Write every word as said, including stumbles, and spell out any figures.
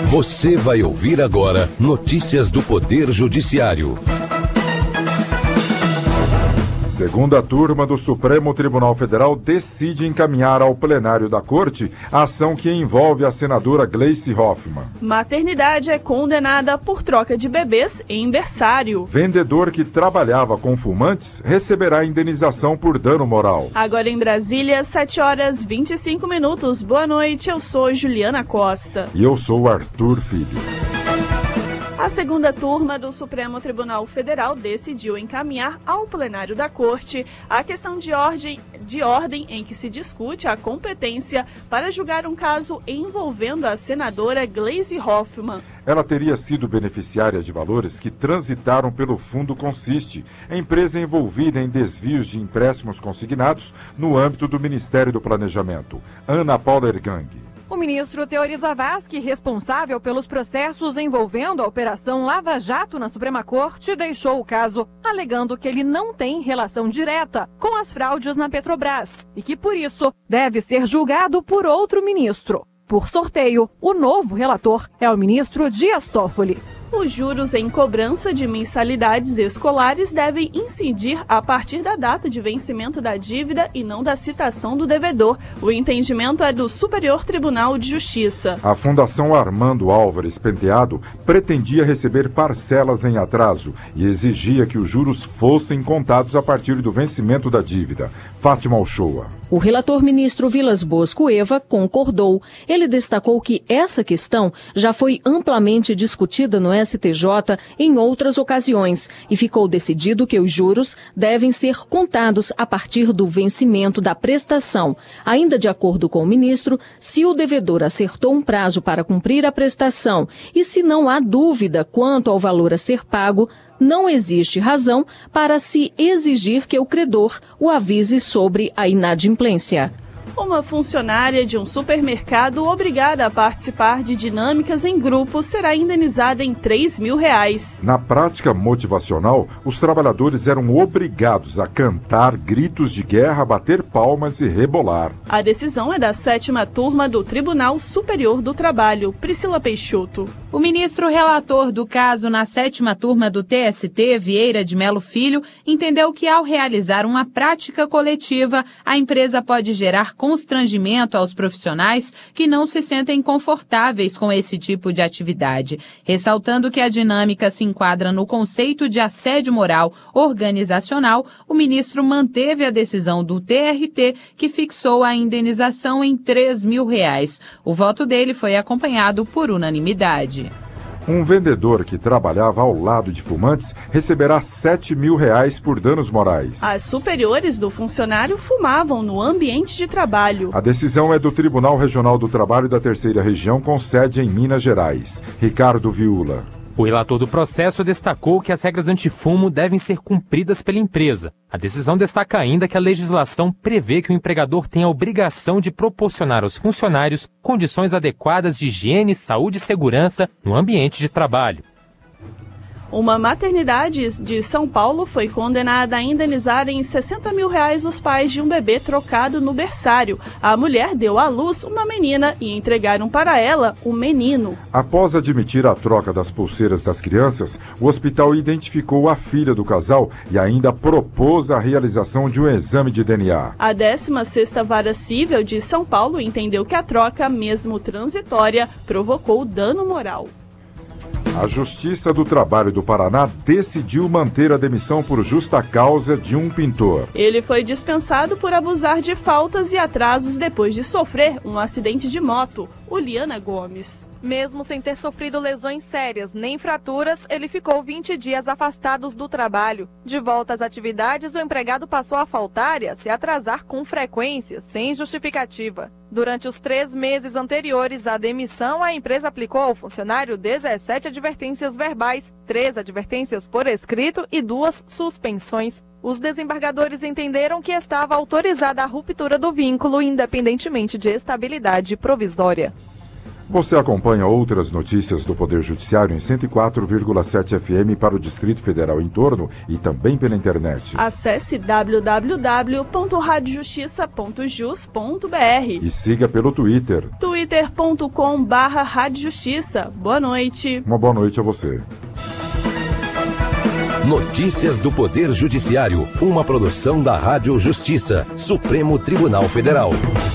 Você vai ouvir agora notícias do Poder Judiciário. Segunda turma do Supremo Tribunal Federal decide encaminhar ao plenário da Corte a ação que envolve a senadora Gleice Hoffmann. Maternidade é condenada por troca de bebês em berçário. Vendedor que trabalhava com fumantes receberá indenização por dano moral. Agora em Brasília, sete horas e vinte e cinco minutos. Boa noite, eu sou Juliana Costa. E eu sou Arthur Filho. A segunda turma do Supremo Tribunal Federal decidiu encaminhar ao plenário da Corte a questão de ordem, de ordem em que se discute a competência para julgar um caso envolvendo a senadora Gleice Hoffmann. Ela teria sido beneficiária de valores que transitaram pelo Fundo Consiste, empresa envolvida em desvios de empréstimos consignados no âmbito do Ministério do Planejamento. Ana Paula Ergang. O ministro Teori Zavascki, responsável pelos processos envolvendo a Operação Lava Jato na Suprema Corte, deixou o caso, alegando que ele não tem relação direta com as fraudes na Petrobras e que, por isso, deve ser julgado por outro ministro. Por sorteio, o novo relator é o ministro Dias Toffoli. Os juros em cobrança de mensalidades escolares devem incidir a partir da data de vencimento da dívida e não da citação do devedor. O entendimento é do Superior Tribunal de Justiça. A Fundação Armando Álvares Penteado pretendia receber parcelas em atraso e exigia que os juros fossem contados a partir do vencimento da dívida. Fátima Uchoa. O relator ministro Vilas Boas Cueva concordou. Ele destacou que essa questão já foi amplamente discutida no S T J em outras ocasiões e ficou decidido que os juros devem ser contados a partir do vencimento da prestação. Ainda de acordo com o ministro, se o devedor acertou um prazo para cumprir a prestação e se não há dúvida quanto ao valor a ser pago, não existe razão para se exigir que o credor o avise sobre a inadimplência. Uma funcionária de um supermercado obrigada a participar de dinâmicas em grupo será indenizada em três mil reais. Na prática motivacional, os trabalhadores eram obrigados a cantar gritos de guerra, bater palmas e rebolar. A decisão é da sétima turma do Tribunal Superior do Trabalho. Priscila Peixoto. O ministro relator do caso na sétima turma do T S T, Vieira de Melo Filho, entendeu que ao realizar uma prática coletiva, a empresa pode gerar constrangimento aos profissionais que não se sentem confortáveis com esse tipo de atividade, ressaltando que a dinâmica se enquadra no conceito de assédio moral organizacional. O ministro manteve a decisão do T R T, que fixou a indenização em três mil reais. O voto dele foi acompanhado por unanimidade. Um vendedor que trabalhava ao lado de fumantes receberá sete mil reais por danos morais. As superiores do funcionário fumavam no ambiente de trabalho. A decisão é do Tribunal Regional do Trabalho da Terceira Região, com sede em Minas Gerais. Ricardo Viula. O relator do processo destacou que as regras antifumo devem ser cumpridas pela empresa. A decisão destaca ainda que a legislação prevê que o empregador tem a obrigação de proporcionar aos funcionários condições adequadas de higiene, saúde e segurança no ambiente de trabalho. Uma maternidade de São Paulo foi condenada a indenizar em sessenta mil reais os pais de um bebê trocado no berçário. A mulher deu à luz uma menina e entregaram para ela um menino. Após admitir a troca das pulseiras das crianças, o hospital identificou a filha do casal e ainda propôs a realização de um exame de D N A. A décima sexta Vara Cível de São Paulo entendeu que a troca, mesmo transitória, provocou dano moral. A Justiça do Trabalho do Paraná decidiu manter a demissão por justa causa de um pintor. Ele foi dispensado por abusar de faltas e atrasos depois de sofrer um acidente de moto. Uliana Gomes. Mesmo sem ter sofrido lesões sérias nem fraturas, ele ficou vinte dias afastado do trabalho. De volta às atividades, o empregado passou a faltar e a se atrasar com frequência, sem justificativa. Durante os três meses anteriores à demissão, a empresa aplicou ao funcionário dezessete advertências verbais, três advertências por escrito e duas suspensões. Os desembargadores entenderam que estava autorizada a ruptura do vínculo, independentemente de estabilidade provisória. Você acompanha outras notícias do Poder Judiciário em cento e quatro vírgula sete F M para o Distrito Federal em torno e também pela internet. Acesse w w w ponto rádio justiça ponto jus ponto b r e siga pelo Twitter. twitter ponto com barra rádio justiça. Boa noite. Uma boa noite a você. Notícias do Poder Judiciário, uma produção da Rádio Justiça, Supremo Tribunal Federal.